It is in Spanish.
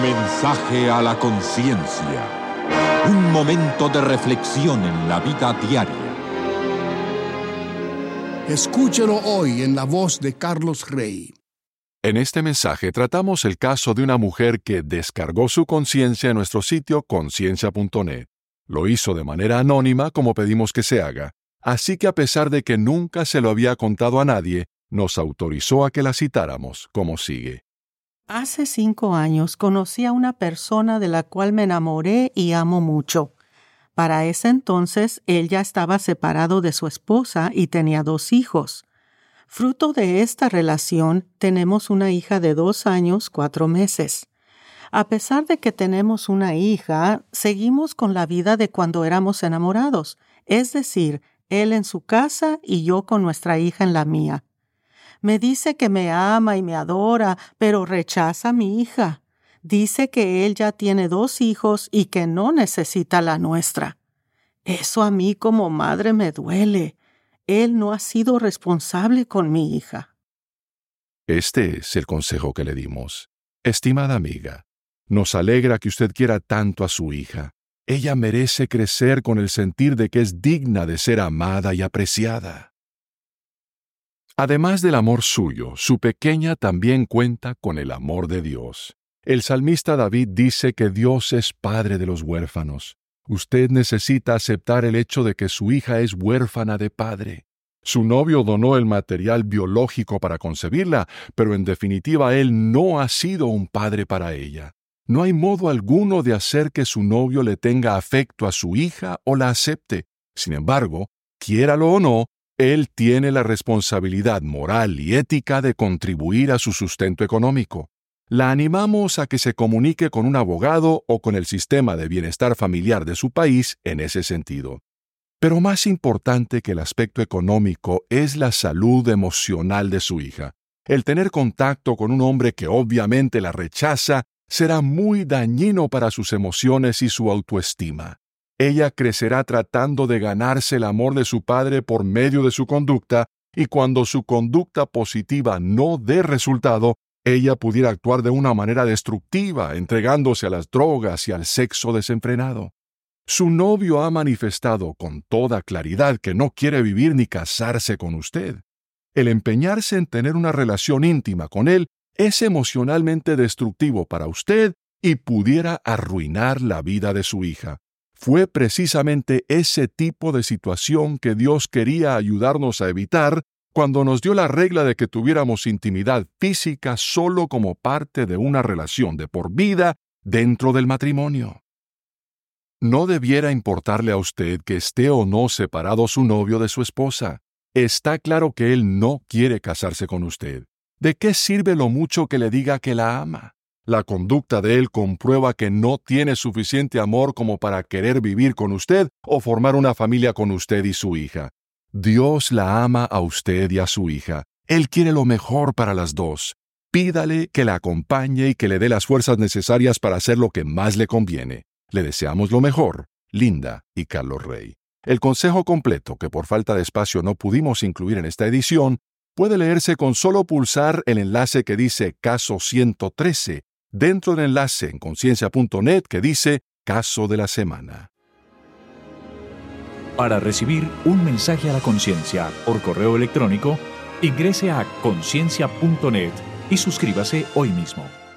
Mensaje a la conciencia. Un momento de reflexión en la vida diaria. Escúchelo hoy en la voz de Carlos Rey. En este mensaje tratamos el caso de una mujer que descargó su conciencia en nuestro sitio conciencia.net. Lo hizo de manera anónima, como pedimos que se haga, así que a pesar de que nunca se lo había contado a nadie, nos autorizó a que la citáramos, como sigue. Hace 5 años conocí a una persona de la cual me enamoré y amo mucho. Para ese entonces, él ya estaba separado de su esposa y tenía 2 hijos. Fruto de esta relación, tenemos una hija de 2 años, 4 meses. A pesar de que tenemos una hija, seguimos con la vida de cuando éramos enamorados, es decir, él en su casa y yo con nuestra hija en la mía. Me dice que me ama y me adora, pero rechaza a mi hija. Dice que él ya tiene 2 hijos y que no necesita la nuestra. Eso a mí como madre me duele. Él no ha sido responsable con mi hija. Este es el consejo que le dimos. Estimada amiga, nos alegra que usted quiera tanto a su hija. Ella merece crecer con el sentir de que es digna de ser amada y apreciada. Además del amor suyo, su pequeña también cuenta con el amor de Dios. El salmista David dice que Dios es padre de los huérfanos. Usted necesita aceptar el hecho de que su hija es huérfana de padre. Su novio donó el material biológico para concebirla, pero en definitiva él no ha sido un padre para ella. No hay modo alguno de hacer que su novio le tenga afecto a su hija o la acepte. Sin embargo, quiéralo o no, él tiene la responsabilidad moral y ética de contribuir a su sustento económico. La animamos a que se comunique con un abogado o con el sistema de bienestar familiar de su país en ese sentido. Pero más importante que el aspecto económico es la salud emocional de su hija. El tener contacto con un hombre que obviamente la rechaza será muy dañino para sus emociones y su autoestima. Ella crecerá tratando de ganarse el amor de su padre por medio de su conducta, y cuando su conducta positiva no dé resultado, ella pudiera actuar de una manera destructiva, entregándose a las drogas y al sexo desenfrenado. Su novio ha manifestado con toda claridad que no quiere vivir ni casarse con usted. El empeñarse en tener una relación íntima con él es emocionalmente destructivo para usted y pudiera arruinar la vida de su hija. Fue precisamente ese tipo de situación que Dios quería ayudarnos a evitar cuando nos dio la regla de que tuviéramos intimidad física solo como parte de una relación de por vida dentro del matrimonio. No debiera importarle a usted que esté o no separado su novio de su esposa. Está claro que él no quiere casarse con usted. ¿De qué sirve lo mucho que le diga que la ama? La conducta de él comprueba que no tiene suficiente amor como para querer vivir con usted o formar una familia con usted y su hija. Dios la ama a usted y a su hija. Él quiere lo mejor para las dos. Pídale que la acompañe y que le dé las fuerzas necesarias para hacer lo que más le conviene. Le deseamos lo mejor, Linda y Carlos Rey. El consejo completo, que por falta de espacio no pudimos incluir en esta edición, puede leerse con solo pulsar el enlace que dice Caso 113, dentro del enlace en conciencia.net que dice Caso de la Semana. Para recibir un mensaje a la conciencia por correo electrónico, ingrese a conciencia.net y suscríbase hoy mismo.